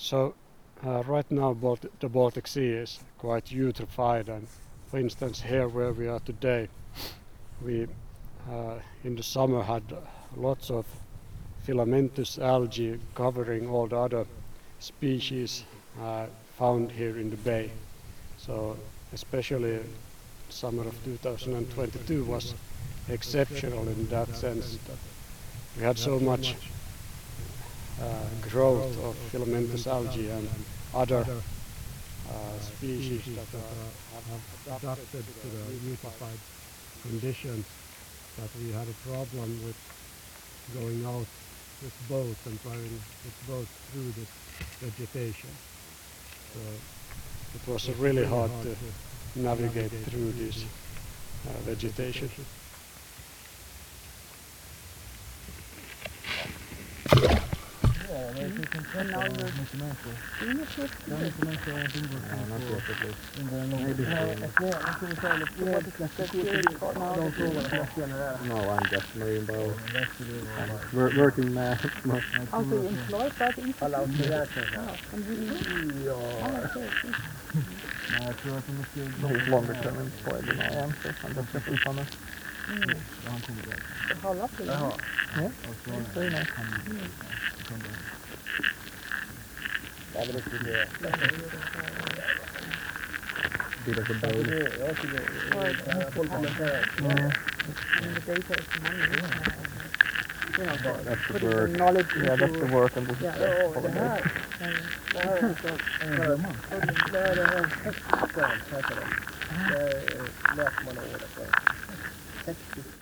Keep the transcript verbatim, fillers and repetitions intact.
So uh, right now Balt the Baltic Sea is quite eutrophied, and for instance here where we are today, we uh, in the summer had lots of filamentous algae covering all the other species uh, found here in the bay. So especially summer of two thousand twenty-two was exceptional in that sense that we had so much uh, growth of filamentous algae and other uh, species that are, have adapted to the eutrophied conditions, that we had a problem with going out with boats and driving with boats through this vegetation. So it was really hard to navigate through this uh, vegetation. Ja, det finns inte mycket människor. Det är mycket människor och ingår under en lång tid. No, I'm just marine biologist. I'm working man. Also employed by the institute? Alla australienser. Ja. Nej, jag tror att de är He's longer term employed than I am, so I'm just a summer. Mm. How lovely. Yeah, it's very nice. Ja, men det skulle jag. Bit of a bowl. Jag tycker det är folk som är här. Yeah. And the data is the money. You know, That's the putting the work. knowledge Yeah, into... that's the work and this is Yeah, the oh, det här. Det här är så... Det här är en häxskön, heter det. Det är läsmannaordet. Häxigt.